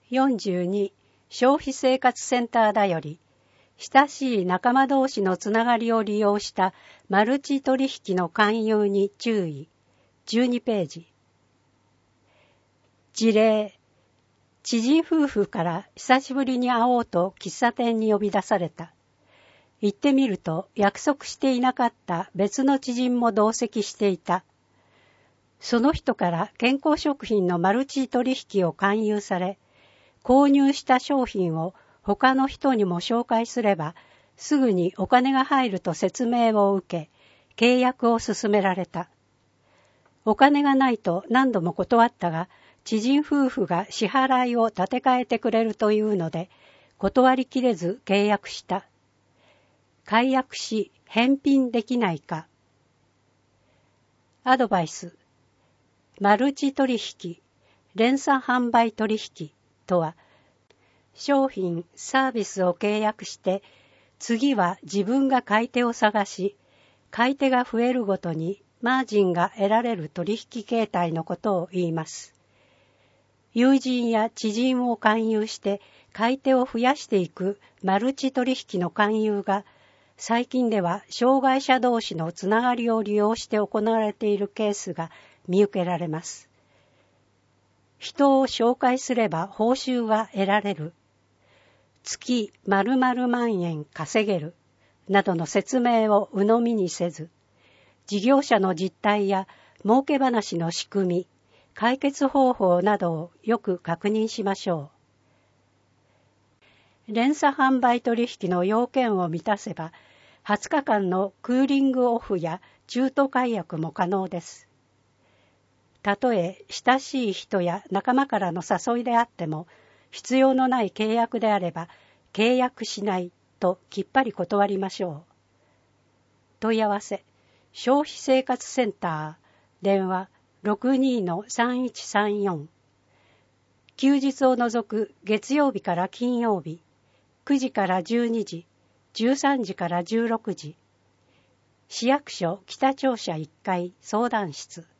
42消費生活センターだより親しい仲間同士のつながりを利用したマルチ取引の勧誘に注意。12ページ。事例。知人夫婦から久しぶりに会おうと喫茶店に呼び出された。行ってみると約束していなかった別の知人も同席していた。その人から健康食品のマルチ取引を勧誘され、購入した商品を他の人にも紹介すれば、すぐにお金が入ると説明を受け、契約を進められた。お金がないと何度も断ったが、知人夫婦が支払いを立て替えてくれるというので、断りきれず契約した。解約し返品できないか。アドバイス。マルチ取引、連鎖販売取引とは、商品、サービスを契約して、次は自分が買い手を探し、買い手が増えるごとにマージンが得られる取引形態のことを言います。友人や知人を勧誘して買い手を増やしていくマルチ取引の勧誘が、最近では障害者同士のつながりを利用して行われているケースが見受けられます。人を紹介すれば報酬が得られる。月〇〇万円稼げる。などの説明を鵜呑みにせず、事業者の実態や儲け話の仕組み、解決方法などをよく確認しましょう。連鎖販売取引の要件を満たせば、20日間のクーリングオフや中途解約も可能です。たとえ親しい人や仲間からの誘いであっても、必要のない契約であれば、契約しないときっぱり断りましょう。問い合わせ、消費生活センター、電話62-3134。休日を除く月曜日から金曜日、9時から12時、13時から16時。市役所北庁舎1階相談室。